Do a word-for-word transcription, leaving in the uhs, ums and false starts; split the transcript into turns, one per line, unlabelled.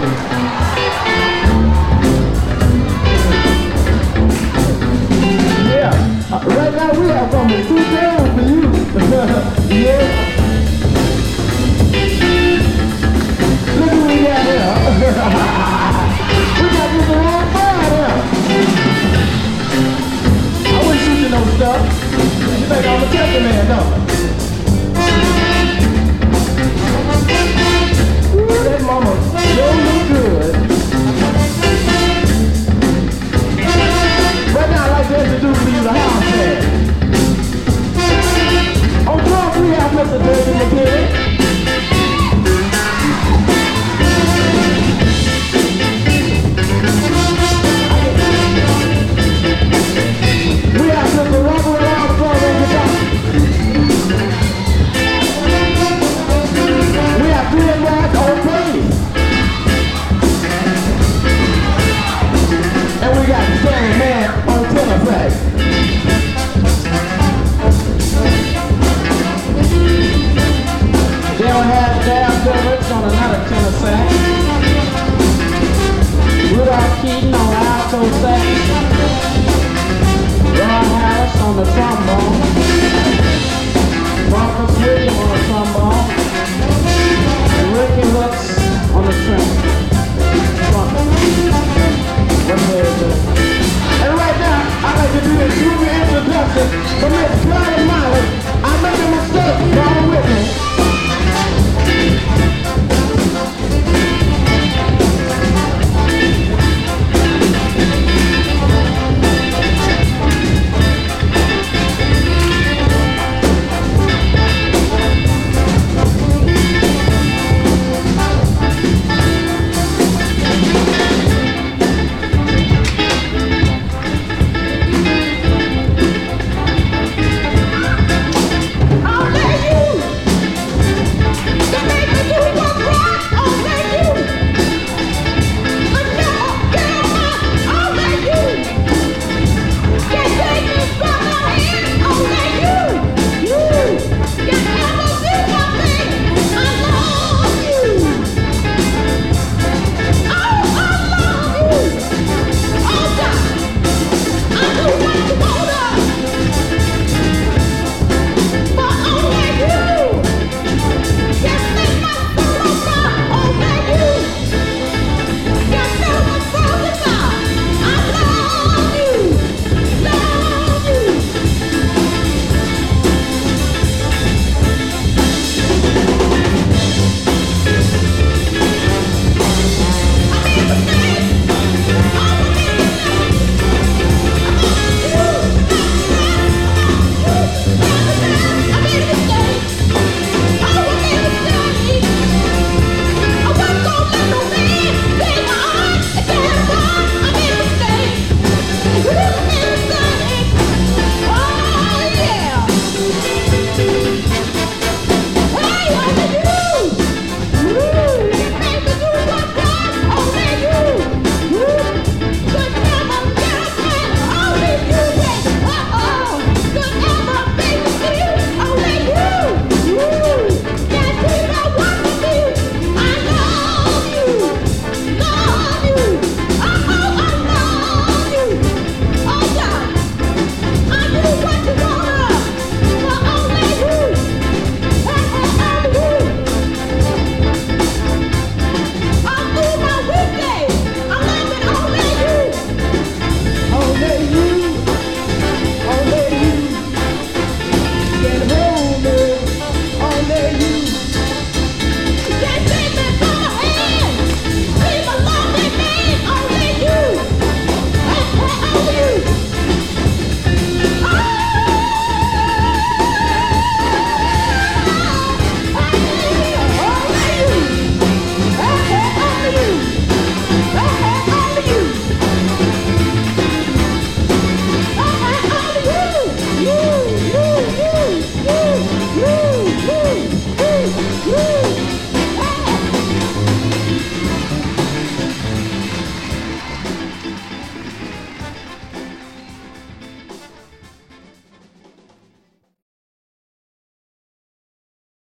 Yeah, uh, right now we have something too down for you. Yeah. Look who we got here. We got this wrong crowd here. I wouldn't shoot you no stuff. You think I'm a temper man, no? Ooh, that mama sure look good. Right now I'd like to introduce to you the house band. On top we have Mister Dirty McKinney. We have Mister Robert around the front of the top. We have three and one on bass. And we got Stanley Man on tenor sax. Then we have Dab Phillips on another tenor sax. Rudolph Keaton on alto sax. Ron Harris on the trombone. Marcus William on the trombone. And Ricky Hooks on the trumpet. Trumpet. What the hell is that? And right now, I'd like to do a groovy introduction from Miss Connie